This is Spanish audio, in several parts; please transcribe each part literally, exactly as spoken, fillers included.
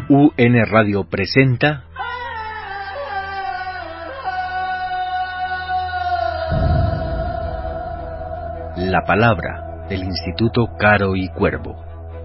U N Radio presenta La Palabra del Instituto Caro y Cuervo.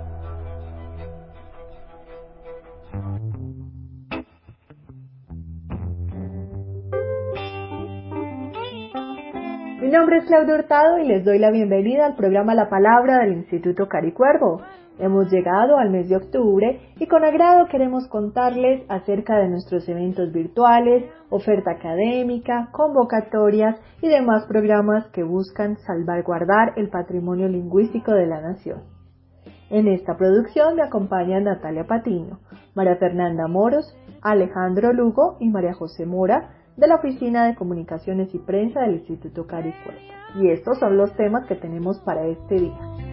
Mi nombre es Claudia Hurtado y les doy la bienvenida al programa La Palabra del Instituto Caro y Cuervo. Hemos llegado al mes de octubre y con agrado queremos contarles acerca de nuestros eventos virtuales, oferta académica, convocatorias y demás programas que buscan salvaguardar el patrimonio lingüístico de la nación. En esta producción me acompañan Natalia Patiño, María Fernanda Moros, Alejandro Lugo y María José Mora, de la Oficina de Comunicaciones y Prensa del Instituto Caro y Cuervo. Y estos son los temas que tenemos para este día.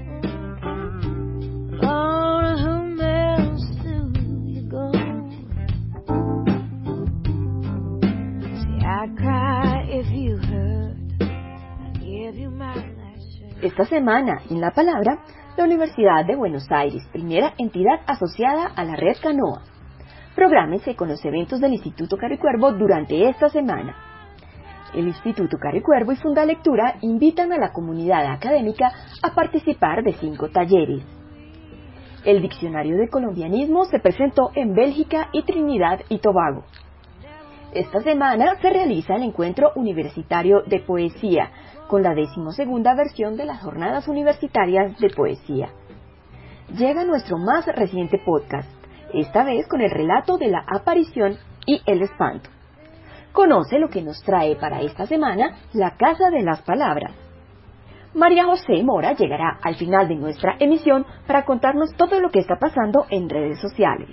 Esta semana, en La Palabra, la Universidad de Buenos Aires, primera entidad asociada a la red Canoa. Prográmese con los eventos del Instituto Caro y Cuervo durante esta semana. El Instituto Caro y Cuervo y Fundalectura invitan a la comunidad académica a participar de cinco talleres. El Diccionario de Colombianismo se presentó en Bélgica y Trinidad y Tobago. Esta semana se realiza el Encuentro Universitario de Poesía, con la decimosegunda versión de las Jornadas Universitarias de Poesía. Llega nuestro más reciente podcast, esta vez con el relato de la aparición y el espanto. Conoce lo que nos trae para esta semana la Casa de las Palabras. María José Mora llegará al final de nuestra emisión para contarnos todo lo que está pasando en redes sociales.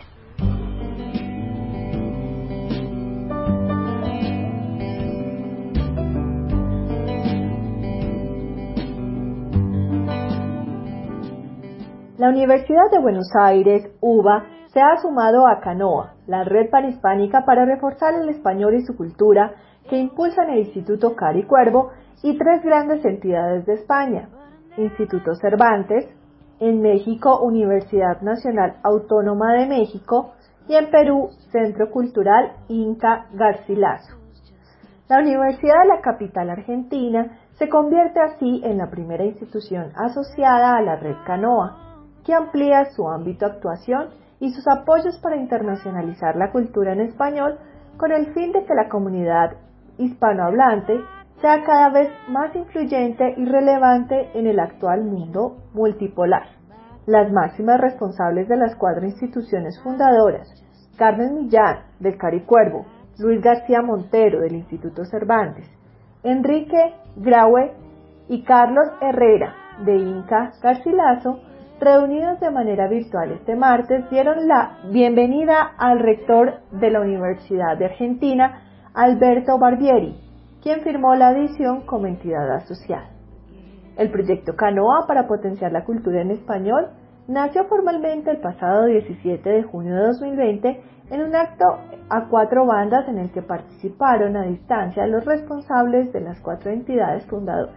La Universidad de Buenos Aires, UBA, se ha sumado a Canoa, la red panhispánica para reforzar el español y su cultura que impulsan el Instituto Caro y Cuervo y tres grandes entidades de España: Instituto Cervantes, en México Universidad Nacional Autónoma de México y en Perú Centro Cultural Inca Garcilaso. La Universidad de la capital argentina se convierte así en la primera institución asociada a la red Canoa, que amplía su ámbito de actuación y sus apoyos para internacionalizar la cultura en español con el fin de que la comunidad hispanohablante sea cada vez más influyente y relevante en el actual mundo multipolar. Las máximas responsables de las cuatro instituciones fundadoras, Carmen Millán, del Caro y Cuervo, Luis García Montero, del Instituto Cervantes, Enrique Graue y Carlos Herrera, de Inca Garcilaso, reunidos de manera virtual este martes, dieron la bienvenida al rector de la Universidad de Argentina, Alberto Barbieri, quien firmó la adición como entidad asociada. El proyecto Canoa para potenciar la cultura en español nació formalmente el pasado diecisiete de junio de dos mil veinte en un acto a cuatro bandas en el que participaron a distancia los responsables de las cuatro entidades fundadoras.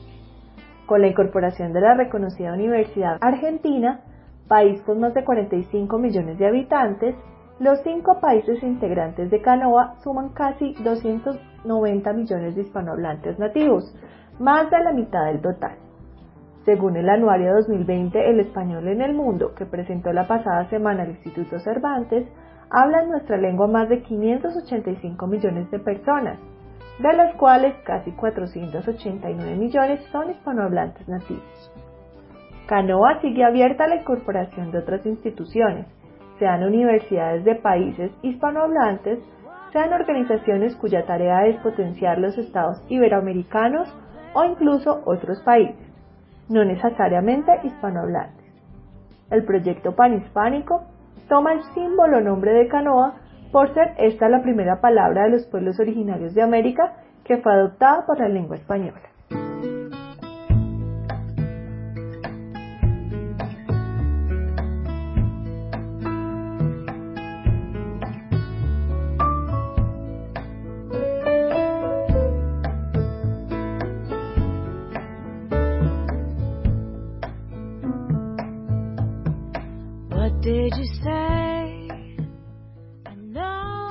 Con la incorporación de la reconocida Universidad Argentina, país con más de cuarenta y cinco millones de habitantes, los cinco países integrantes de Canoa suman casi doscientos noventa millones de hispanohablantes nativos, más de la mitad del total. Según el Anuario dos mil veinte, El Español en el Mundo, que presentó la pasada semana el Instituto Cervantes, hablan nuestra lengua más de quinientos ochenta y cinco millones de personas, de las cuales casi cuatrocientos ochenta y nueve millones son hispanohablantes nativos. Canoa sigue abierta a la incorporación de otras instituciones, sean universidades de países hispanohablantes, sean organizaciones cuya tarea es potenciar los estados iberoamericanos o incluso otros países, no necesariamente hispanohablantes. El proyecto panhispánico toma el símbolo nombre de Canoa por ser esta la primera palabra de los pueblos originarios de América que fue adoptada por la lengua española. What did you say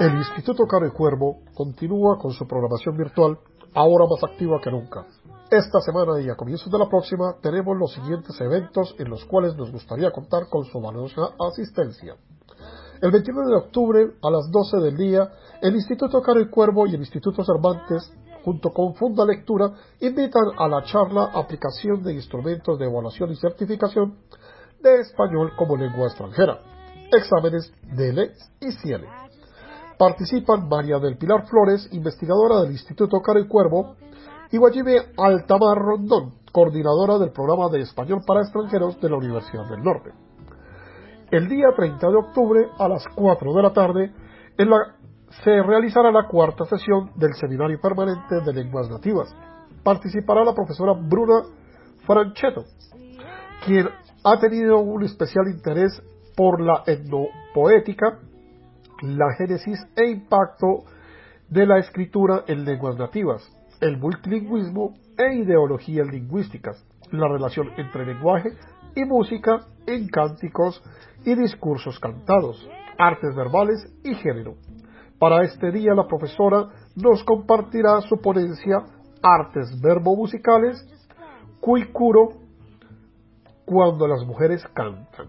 El Instituto Caro y Cuervo continúa con su programación virtual, ahora más activa que nunca. Esta semana y a comienzos de la próxima tenemos los siguientes eventos en los cuales nos gustaría contar con su valiosa asistencia. El veintinueve de octubre a las doce del día, el Instituto Caro y Cuervo y el Instituto Cervantes, junto con Funda Lectura, invitan a la charla Aplicación de Instrumentos de Evaluación y Certificación de Español como Lengua Extranjera, exámenes D L y C I E L. Participan María del Pilar Flores, investigadora del Instituto Caro y Cuervo, y Guayime Altamar Rondón, coordinadora del programa de Español para Extranjeros de la Universidad del Norte. El día treinta de octubre, a las cuatro de la tarde, en la, se realizará la cuarta sesión del Seminario Permanente de Lenguas Nativas. Participará la profesora Bruna Franchetto, quien ha tenido un especial interés por la etnopoética, la génesis e impacto de la escritura en lenguas nativas, el multilingüismo e ideologías lingüísticas, la relación entre lenguaje y música en cánticos y discursos cantados, artes verbales y género. Para este día la profesora nos compartirá su ponencia Artes verbomusicales, Cuicuro, cuando las mujeres cantan.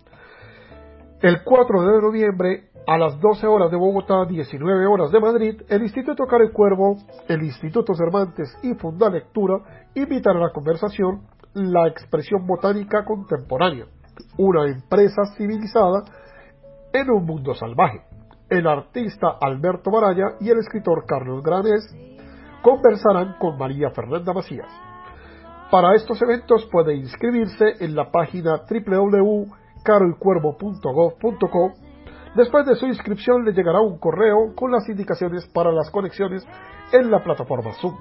El cuatro de noviembre, a las doce horas de Bogotá, diecinueve horas de Madrid, el Instituto Caro y Cuervo, el Instituto Cervantes y Funda Lectura invitan a la conversación La expresión botánica contemporánea, una empresa civilizada en un mundo salvaje. El artista Alberto Baraya y el escritor Carlos Granés conversarán con María Fernanda Macías. Para estos eventos puede inscribirse en la página doble u doble u doble u punto caro y cuervo punto gob punto co. Después de su inscripción le llegará un correo con las indicaciones para las conexiones en la plataforma Zoom.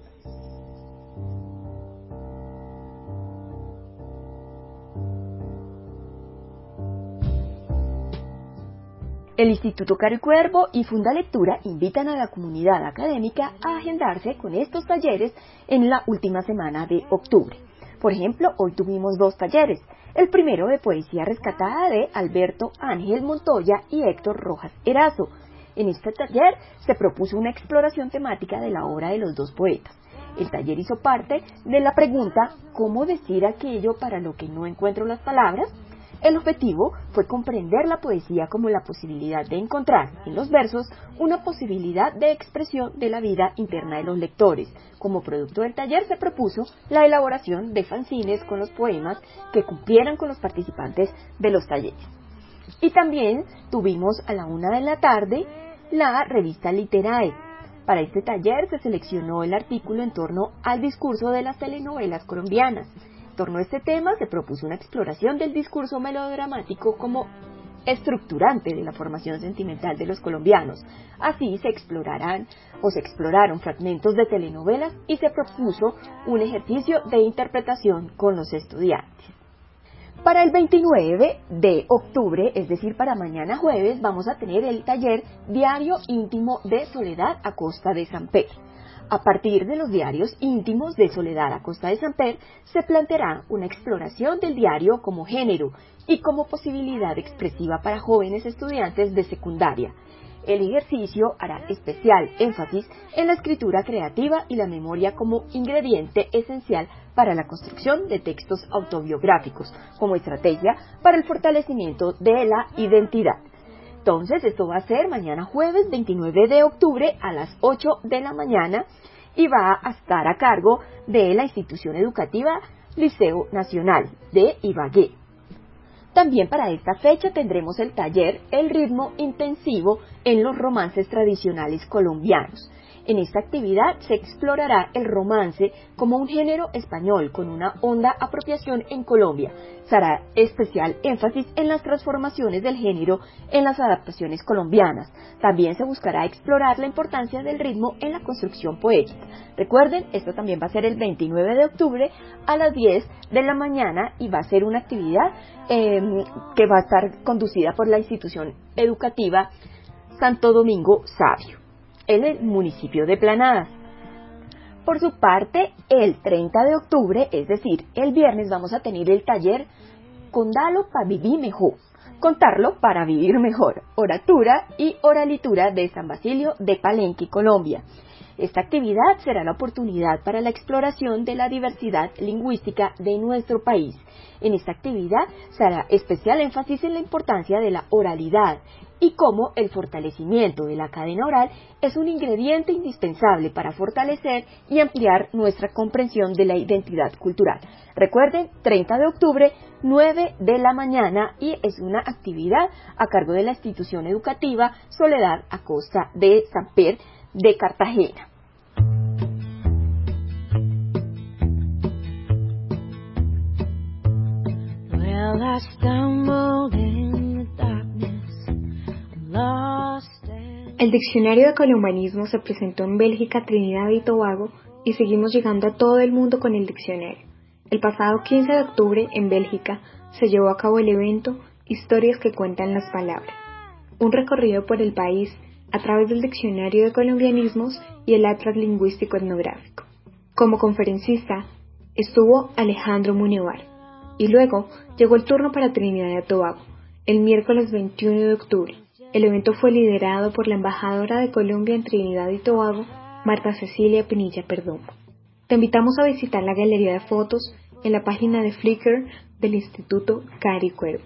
El Instituto Caro y Cuervo y Funda Lectura invitan a la comunidad académica a agendarse con estos talleres en la última semana de octubre. Por ejemplo, hoy tuvimos dos talleres. El primero de poesía rescatada de Alberto Ángel Montoya y Héctor Rojas Erazo. En este taller se propuso una exploración temática de la obra de los dos poetas. El taller hizo parte de la pregunta ¿cómo decir aquello para lo que no encuentro las palabras? El objetivo fue comprender la poesía como la posibilidad de encontrar en los versos una posibilidad de expresión de la vida interna de los lectores. Como producto del taller se propuso la elaboración de fanzines con los poemas que cumplieran con los participantes de los talleres. Y también tuvimos a la una de la tarde la revista Literae. Para este taller se seleccionó el artículo en torno al discurso de las telenovelas colombianas. En torno a este tema se propuso una exploración del discurso melodramático como estructurante de la formación sentimental de los colombianos. Así se explorarán o se exploraron fragmentos de telenovelas y se propuso un ejercicio de interpretación con los estudiantes. Para el veintinueve de octubre, es decir, para mañana jueves, vamos a tener el taller Diario Íntimo de Soledad a Costa de Samper. A partir de los diarios íntimos de Soledad a Costa de Samper, se planteará una exploración del diario como género y como posibilidad expresiva para jóvenes estudiantes de secundaria. El ejercicio hará especial énfasis en la escritura creativa y la memoria como ingrediente esencial para la construcción de textos autobiográficos, como estrategia para el fortalecimiento de la identidad. Entonces, esto va a ser mañana jueves veintinueve de octubre a las ocho de la mañana y va a estar a cargo de la institución educativa Liceo Nacional de Ibagué. También para esta fecha tendremos el taller El ritmo intensivo en los romances tradicionales colombianos. En esta actividad se explorará el romance como un género español con una honda apropiación en Colombia. Se hará especial énfasis en las transformaciones del género en las adaptaciones colombianas. También se buscará explorar la importancia del ritmo en la construcción poética. Recuerden, esto también va a ser el veintinueve de octubre a las diez de la mañana y va a ser una actividad eh, que va a estar conducida por la institución educativa Santo Domingo Sabio, en el municipio de Planadas. Por su parte, el treinta de octubre, es decir, el viernes, vamos a tener el taller Condalo pa' vivir mejor, Contarlo para vivir mejor, oratura y oralitura de San Basilio de Palenque, Colombia. Esta actividad será la oportunidad para la exploración de la diversidad lingüística de nuestro país. En esta actividad se hará especial énfasis en la importancia de la oralidad y cómo el fortalecimiento de la cadena oral es un ingrediente indispensable para fortalecer y ampliar nuestra comprensión de la identidad cultural. Recuerden, treinta de octubre, nueve de la mañana, y es una actividad a cargo de la institución educativa Soledad Acosta de Samper de Cartagena. Well, I stumbled in the darkness, lost and... El Diccionario de Colombianismo se presentó en Bélgica, Trinidad y Tobago, y seguimos llegando a todo el mundo con el diccionario. El pasado quince de octubre, en Bélgica, se llevó a cabo el evento Historias que cuentan las palabras, un recorrido por el país a través del Diccionario de Colombianismos y el Atlas Lingüístico Etnográfico. Como conferencista estuvo Alejandro Munevar, y luego llegó el turno para Trinidad y Tobago, el miércoles veintiuno de octubre. El evento fue liderado por la embajadora de Colombia en Trinidad y Tobago, Marta Cecilia Pinilla Perdomo. Te invitamos a visitar la galería de fotos en la página de Flickr del Instituto Cari Cuervo.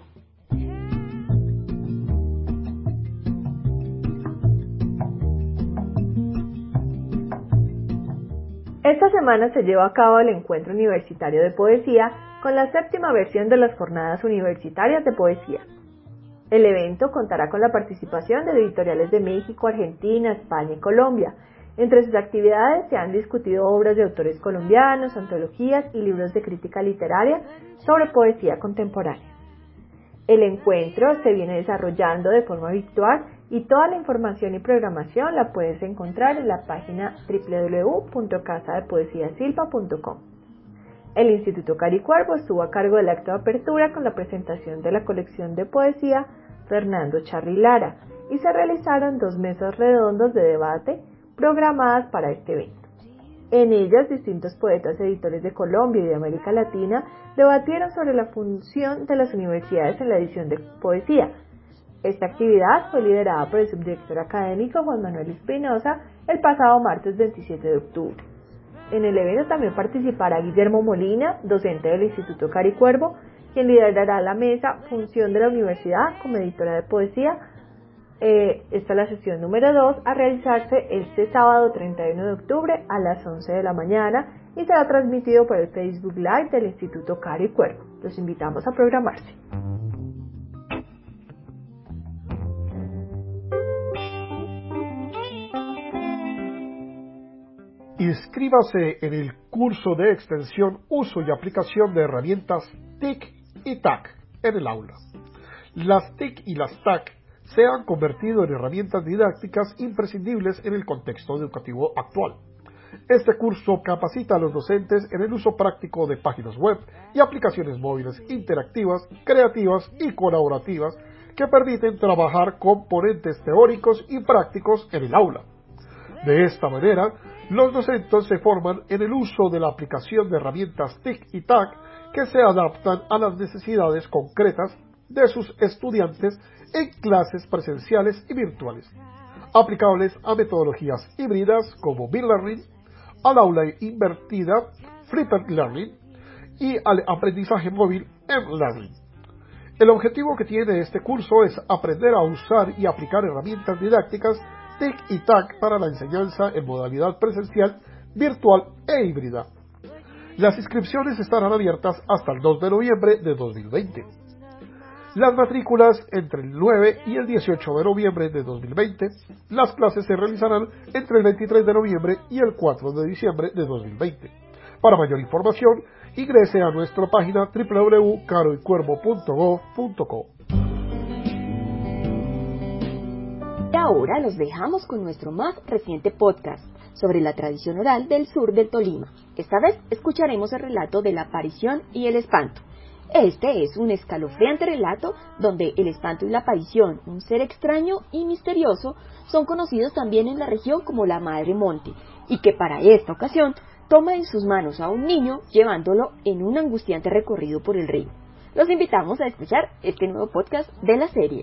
Esta semana se lleva a cabo el Encuentro Universitario de Poesía con la séptima versión de las Jornadas Universitarias de Poesía. El evento contará con la participación de editoriales de México, Argentina, España y Colombia. Entre sus actividades se han discutido obras de autores colombianos, antologías y libros de crítica literaria sobre poesía contemporánea. El encuentro se viene desarrollando de forma virtual y toda la información y programación la puedes encontrar en la página doble u doble u doble u punto casa de poesía silva punto com. El Instituto Cari Cuervo estuvo a cargo del acto de apertura con la presentación de la colección de poesía Fernando Charri Lara y se realizaron dos mesas redondas de debate programadas para este evento. En ellas, distintos poetas y editores de Colombia y de América Latina debatieron sobre la función de las universidades en la edición de poesía. Esta actividad fue liderada por el subdirector académico Juan Manuel Espinosa el pasado martes veintisiete de octubre. En el evento también participará Guillermo Molina, docente del Instituto Cari Cuervo, quien liderará la mesa Función de la Universidad como editora de poesía. Eh, esta es la sesión número dos a realizarse este sábado treinta y uno de octubre a las once de la mañana y será transmitido por el Facebook Live del Instituto Cari Cuervo. Los invitamos a programarse. Inscríbase en el curso de extensión Uso y aplicación de herramientas T I C y T A C en el aula. Las T I C y las T A C se han convertido en herramientas didácticas imprescindibles en el contexto educativo actual. Este curso capacita a los docentes en el uso práctico de páginas web y aplicaciones móviles interactivas, creativas y colaborativas que permiten trabajar componentes teóricos y prácticos en el aula. De esta manera, los docentes se forman en el uso de la aplicación de herramientas T I C y T A C que se adaptan a las necesidades concretas de sus estudiantes en clases presenciales y virtuales, aplicables a metodologías híbridas como B-Learning, al aula invertida, Flipped Learning y al aprendizaje móvil M-Learning. El objetivo que tiene este curso es aprender a usar y aplicar herramientas didácticas T I C y T A C para la enseñanza en modalidad presencial, virtual e híbrida. Las inscripciones estarán abiertas hasta el dos de noviembre de dos mil veinte. Las matrículas entre el nueve y el dieciocho de noviembre de dos mil veinte. Las clases se realizarán entre el veintitrés de noviembre y el cuatro de diciembre de dos mil veinte. Para mayor información, ingrese a nuestra página doble u doble u doble u punto caro y cuervo punto gob punto co. Y ahora los dejamos con nuestro más reciente podcast sobre la tradición oral del sur del Tolima. Esta vez escucharemos el relato de la aparición y el espanto. Este es un escalofriante relato donde el espanto y la aparición, un ser extraño y misterioso, son conocidos también en la región como la Madre Monte, y que para esta ocasión toma en sus manos a un niño llevándolo en un angustiante recorrido por el río. Los invitamos a escuchar este nuevo podcast de la serie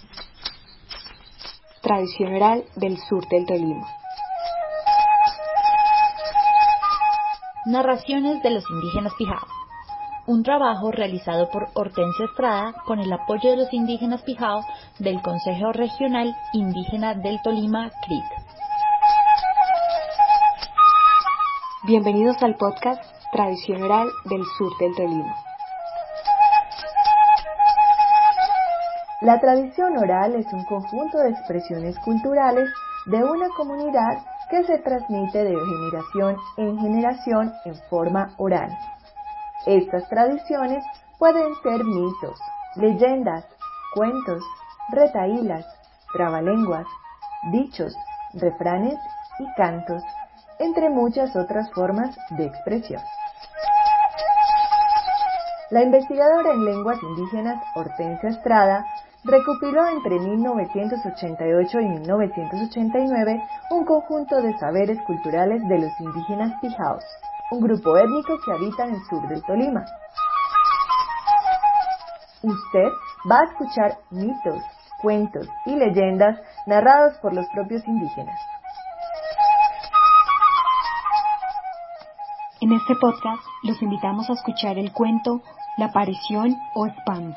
Tradición oral del sur del Tolima. Narraciones de los indígenas Pijao. Un trabajo realizado por Hortensia Estrada con el apoyo de los indígenas Pijao del Consejo Regional Indígena del Tolima, C R I T. Bienvenidos al podcast Tradición oral del sur del Tolima. La tradición oral es un conjunto de expresiones culturales de una comunidad que se transmite de generación en generación en forma oral. Estas tradiciones pueden ser mitos, leyendas, cuentos, retahílas, trabalenguas, dichos, refranes y cantos, entre muchas otras formas de expresión. La investigadora en lenguas indígenas Hortensia Estrada recopiló entre mil novecientos ochenta y ocho y mil novecientos ochenta y nueve un conjunto de saberes culturales de los indígenas Pijaos, un grupo étnico que habita en el sur del Tolima. Usted va a escuchar mitos, cuentos y leyendas narrados por los propios indígenas. En este podcast los invitamos a escuchar el cuento La aparición o espanto.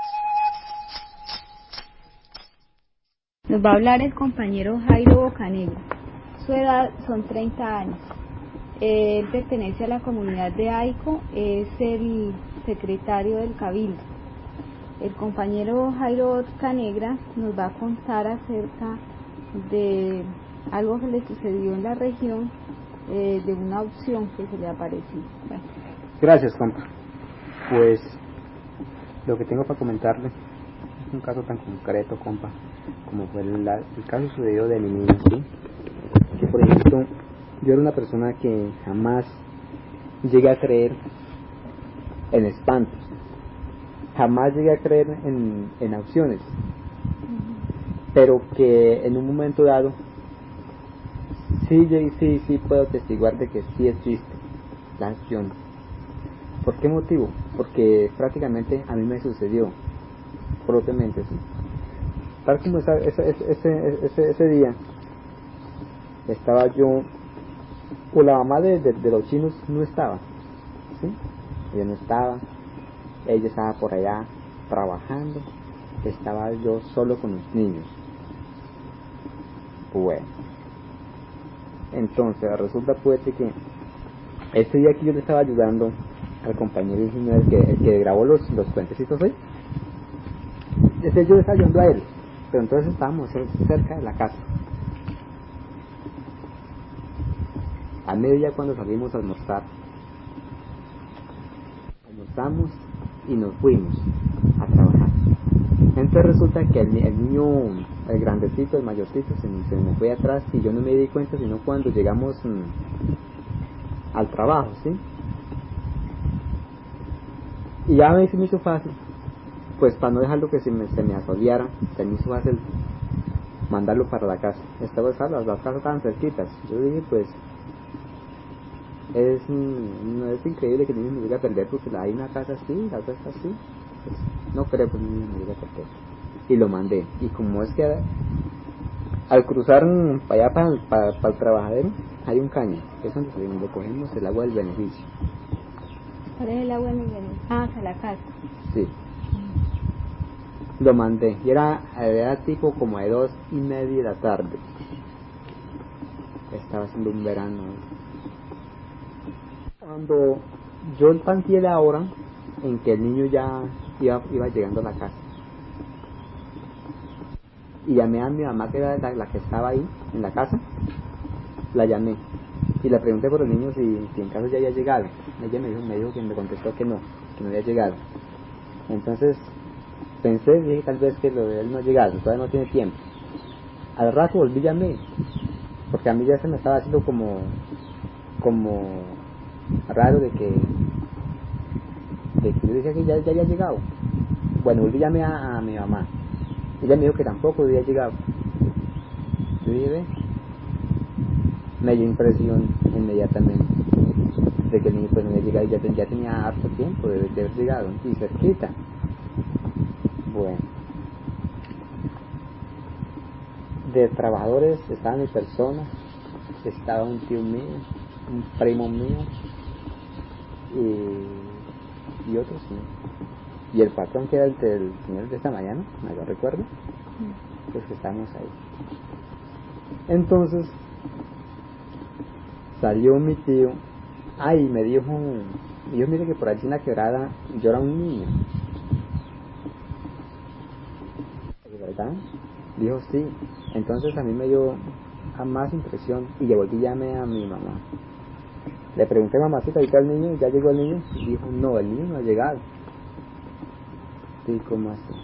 Nos va a hablar el compañero Jairo Bocanegra. Su edad son treinta años. Él pertenece a la comunidad de Aico, es el secretario del Cabildo. El compañero Jairo Bocanegra nos va a contar acerca de algo que le sucedió en la región, eh, de una opción que se le apareció. Bueno. Gracias, compa. Pues lo que tengo para comentarle es un caso tan concreto, compa, como fue el, el caso sucedido de mi niño, ¿sí? Que por ejemplo, yo era una persona que jamás llegué a creer en espantos, jamás llegué a creer en, en opciones, pero que en un momento dado sí, sí, sí puedo testiguar de que sí existe la acción. ¿Por qué motivo? Porque prácticamente a mí me sucedió propiamente, sí. Tal como esa, ese, ese, ese, ese día estaba yo, o la mamá de, de, de los chinos no estaba, ¿sí? Ella no estaba, ella estaba por allá trabajando, estaba yo solo con los niños. Bueno, entonces resulta pues que ese día que yo le estaba ayudando al compañero ingeniero, el que, el que grabó los, los cuentecitos hoy, ese yo le estaba ayudando a él, pero entonces estábamos cerca de la casa. A mediodía cuando salimos a almorzar, almorzamos y nos fuimos a trabajar. Entonces resulta que el, el niño, el grandecito, el mayorcito, se, se me fue atrás y yo no me di cuenta sino cuando llegamos mmm, al trabajo, ¿sí? Y ya me, se me hizo fácil, pues para no dejarlo que se me, se me asoleara, se me hizo fácil mandarlo para la casa. Estaba, las, las casas estaban cerquitas. Yo dije, pues es, no es increíble que el niño me llegue a perder, porque hay una casa así, la otra está así, pues, no creo que el niño me llegue a perder. Y lo mandé, y como es que al cruzar para allá, para, para, para el trabajadero, hay un caño, que es donde recogemos el agua del beneficio. ¿Cuál es el agua del beneficio? Ah, hacia la casa. Sí. Lo mandé, y era, era tipo como de dos y media de la tarde. Estaba haciendo un verano. Cuando yo tanteé la hora en que el niño ya iba, iba llegando a la casa, y llamé a mi mamá, que era la, la que estaba ahí en la casa, la llamé y le pregunté por el niño si, si en caso ya había llegado. Ella me dijo, me dijo que me contestó que no, que no había llegado. Entonces pensé, dije tal vez que lo de él no ha llegado, todavía no tiene tiempo. Al rato volví y llamé, porque a mí ya se me estaba haciendo como como raro de que de que yo decía que ya, ya había llegado. Bueno, volví y llamé a, a mi mamá. Ella me dijo que tampoco había llegado. Yo dije, ve, me dio impresión inmediatamente. de que el niño pues no había llegado, ya, ya tenía harto tiempo de, de haber llegado y cerquita. Bueno, de trabajadores estaba mi persona, estaba un tío mío, un primo mío y, y otros sí. Y el patrón, que era el del señor de esta mañana, no lo recuerdo, pues que estábamos ahí. Entonces salió mi tío, ay, me dijo, me dijo, mire que por allí en la quebrada llora un niño. ¿Verdad? Dijo sí. Entonces a mí me dio a más impresión y yo volví y llamé a mi mamá. Le pregunté, mamacita, ¿y tal niño? ¿Ya llegó el niño? Y dijo, no, el niño no ha llegado. Sí, ¿cómo así?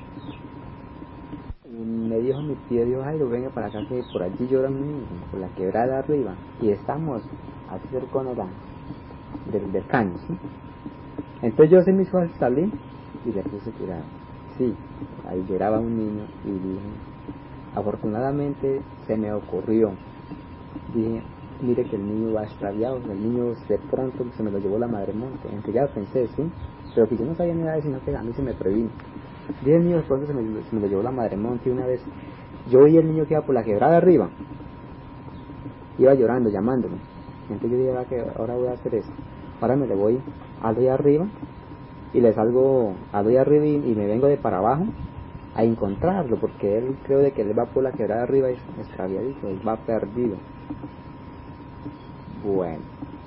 Y me dijo mi tío, dijo, ay, venga para acá que por allí llora un niño, por la quebrada de arriba. Y estamos así cerca de la, del, del caño, ¿sí? Entonces yo se me hizo salir y le puse cuidado. Sí, ahí lloraba un niño y dije, afortunadamente se me ocurrió, dije, mire que el niño va extraviado, el niño de pronto se me lo llevó la madre monte, aunque ya lo pensé, sí, pero que yo no sabía nada de eso, sino que a mí se me previno. Dije, el niño de pronto se me, se me lo llevó la madre monte y una vez yo vi el niño que iba por la quebrada arriba, iba llorando, llamándome. Entonces yo dije, ahora, que, ahora voy a hacer eso, ahora me le voy al de arriba y le salgo al de arriba y, y me vengo de para abajo a encontrarlo, porque él creo de que él va por la quebrada arriba y extraviadito, él va perdido. Bueno,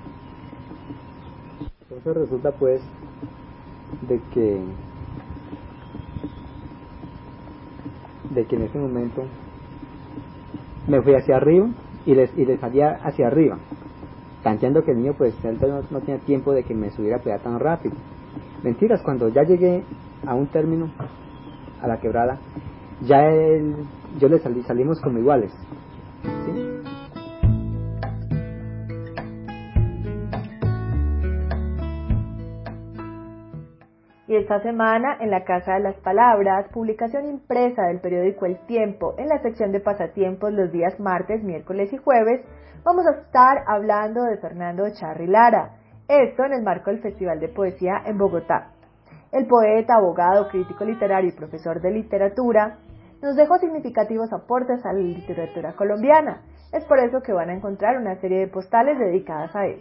entonces resulta pues de que de que en ese momento me fui hacia arriba y le, y le salía hacia arriba, tanteando que el niño pues él no, no tenía tiempo de que me subiera a pegar tan rápido. Mentiras, cuando ya llegué a un término, a la quebrada, ya él, yo le salí, salimos como iguales, ¿sí? Y esta semana, en la Casa de las Palabras, publicación impresa del periódico El Tiempo, en la sección de pasatiempos los días martes, miércoles y jueves, vamos a estar hablando de Fernando Charri Lara, esto en el marco del Festival de Poesía en Bogotá. El poeta, abogado, crítico literario y profesor de literatura nos dejó significativos aportes a la literatura colombiana. Es por eso que van a encontrar una serie de postales dedicadas a él.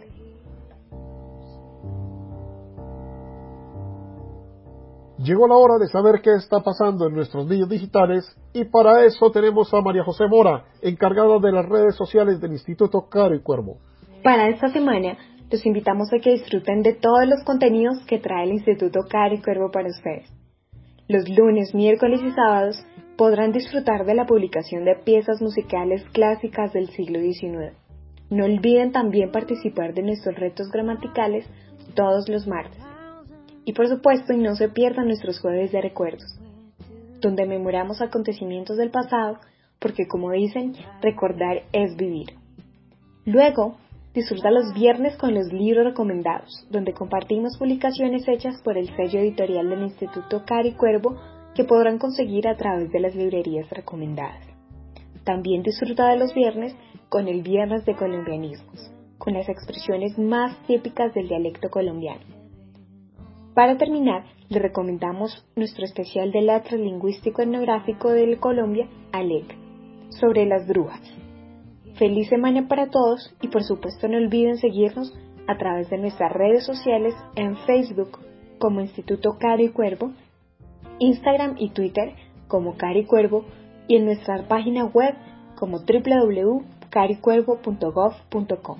Llegó la hora de saber qué está pasando en nuestros medios digitales y para eso tenemos a María José Mora, encargada de las redes sociales del Instituto Caro y Cuervo. Para esta semana, los invitamos a que disfruten de todos los contenidos que trae el Instituto Caro y Cuervo para ustedes. Los lunes, miércoles y sábados podrán disfrutar de la publicación de piezas musicales clásicas del siglo diecinueve. No olviden también participar de nuestros retos gramaticales todos los martes. Y por supuesto, no se pierdan nuestros jueves de recuerdos, donde memoramos acontecimientos del pasado, porque como dicen, recordar es vivir. Luego, disfruta los viernes con los libros recomendados, donde compartimos publicaciones hechas por el sello editorial del Instituto Caro y Cuervo que podrán conseguir a través de las librerías recomendadas. También disfruta de los viernes con el Viernes de Colombianismos, con las expresiones más típicas del dialecto colombiano. Para terminar, le recomendamos nuestro especial del Atlas Lingüístico Etnográfico de Colombia, A L E C, sobre las brujas. Feliz semana para todos y por supuesto no olviden seguirnos a través de nuestras redes sociales en Facebook como Instituto Caro y Cuervo, Instagram y Twitter como Caro y Cuervo y en nuestra página web como doble u doble u doble u punto caro y cuervo punto gov punto com.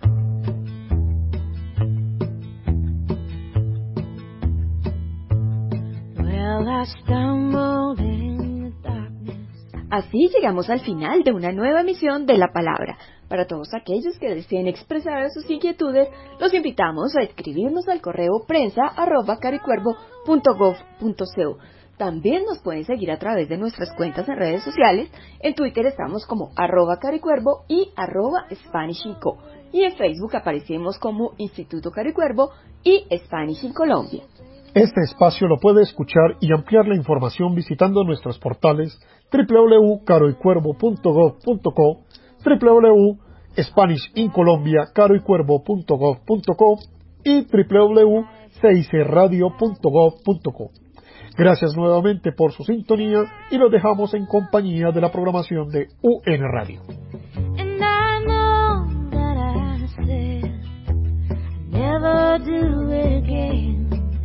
Así llegamos al final de una nueva emisión de La Palabra. Para todos aquellos que deseen expresar sus inquietudes, los invitamos a escribirnos al correo prensa arroba caricuervo punto gov punto co. También nos pueden seguir a través de nuestras cuentas en redes sociales. En Twitter estamos como arroba caricuervo y arroba Spanish in Co. Y en Facebook aparecemos como Instituto Caro y Cuervo y Spanish in Colombia. Este espacio lo puede escuchar y ampliar la información visitando nuestros portales doble u doble u doble u punto caro y cuervo punto gov punto co, doble u doble u doble u punto Spanish in Colombia, caro y cuervo punto gov punto co y w w w punto c i c radio punto gov punto co. Gracias nuevamente por su sintonía y los dejamos en compañía de la programación de U N Radio. And I know that I said I'd never do it again.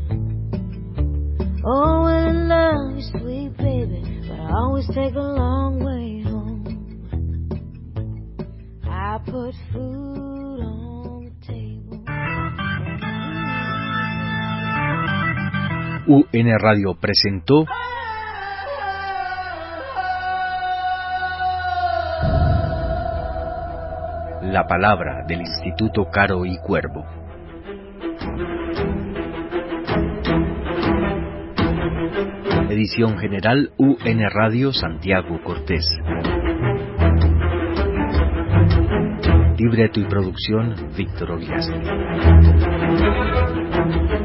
Oh, and love is sweet, baby, but I always take a long way home. I put food on the table. U N Radio presentó La Palabra del Instituto Caro y Cuervo. Edición general U N Radio Santiago Cortés. Libreto y producción Víctor Ogliastri.